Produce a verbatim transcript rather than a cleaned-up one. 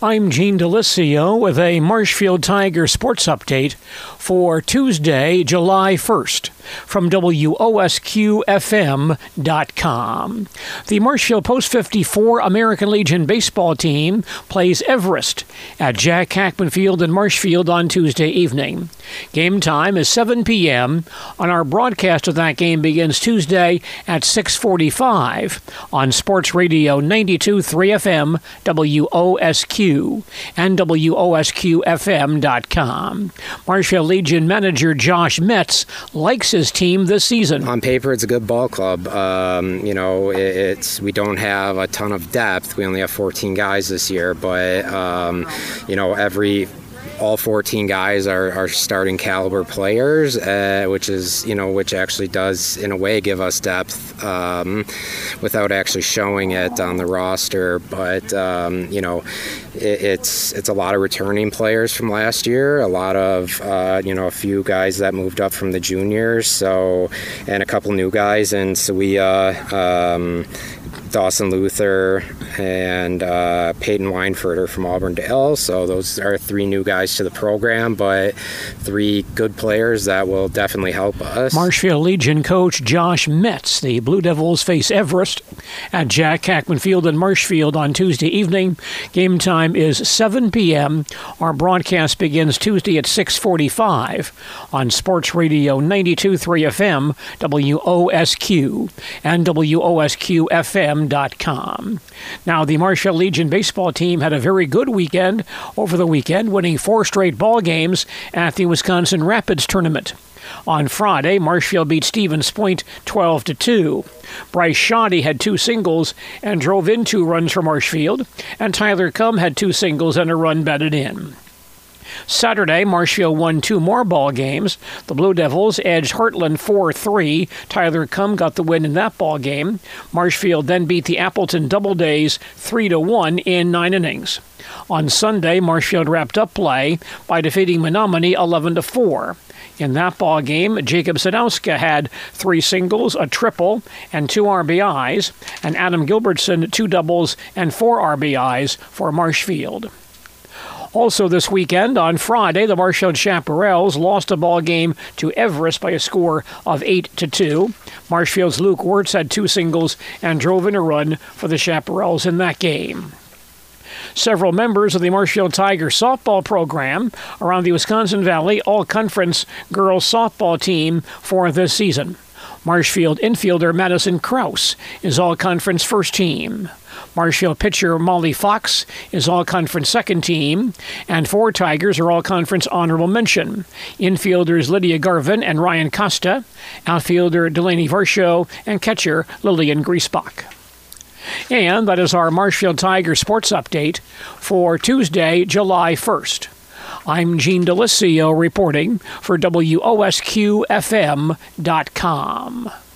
I'm Gene Delisio with a Marshfield Tiger Sports Update for Tuesday, July first from W O S Q F M dot com. The Marshfield Post fifty-four American Legion baseball team plays Everest at Jack Hackman Field in Marshfield on Tuesday evening. Game time is seven p.m. and our broadcast of that game begins Tuesday at six forty-five on Sports Radio ninety-two point three F M, W O S Q, and W O S Q F M dot com. Marshfield Legion manager Josh Metz likes his team this season. On paper, it's a good ball club. Um, you know, it, it's we don't have a ton of depth. We only have fourteen guys this year, but um, you know, every all fourteen guys are, are starting caliber players, uh, which is, you know, which actually does, in a way, give us depth um, without actually showing it on the roster. But, um, you know, it, it's it's a lot of returning players from last year, a lot of, uh, you know, a few guys that moved up from the juniors, so, and a couple new guys. And so we, uh, um, Dawson Luther and uh, Peyton Weinfurter from Auburndale. So those are three new guys to the program, but three good players that will definitely help us. Marshfield Legion coach Josh Metz. The Blue Devils face Everest at Jack Hackman Field in Marshfield on Tuesday evening. Game time is seven p.m. Our broadcast begins Tuesday at six forty-five on Sports Radio ninety-two point three F M, W O S Q, and W O S Q F M dot com. Now, the Marshfield Legion baseball team had a very good weekend over the weekend, winning four straight ball games at the Wisconsin Rapids tournament. On Friday, Marshfield beat Stevens Point twelve to two. Bryce Shoddy had two singles and drove in two runs for Marshfield, and Tyler Cum had two singles and a run batted in. Saturday, Marshfield won two more ball games. The Blue Devils edged Heartland four three. Tyler Cum got the win in that ball game. Marshfield then beat the Appleton Doubledays three to one in nine innings. On Sunday, Marshfield wrapped up play by defeating Menominee eleven to four. In that ball game, Jacob Sadowska had three singles, a triple, and two R B Is, and Adam Gilbertson two doubles and four R B Is for Marshfield. Also this weekend, on Friday, the Marshfield Chaparrals lost a ball game to Everest by a score of eight to two. Marshfield's Luke Wirtz had two singles and drove in a run for the Chaparrals in that game. Several members of the Marshfield Tiger softball program are on the Wisconsin Valley All-Conference girls softball team for this season. Marshfield infielder Madison Krause is All-Conference first team. Marshfield pitcher Molly Fox is All-Conference second team, and four Tigers are All-Conference honorable mention. Infielders Lydia Garvin and Ryan Costa, outfielder Delaney Varsho, and catcher Lillian Griesbach. And that is our Marshfield Tiger Sports Update for Tuesday, July first. I'm Gene Delisio reporting for W O S Q F M dot com.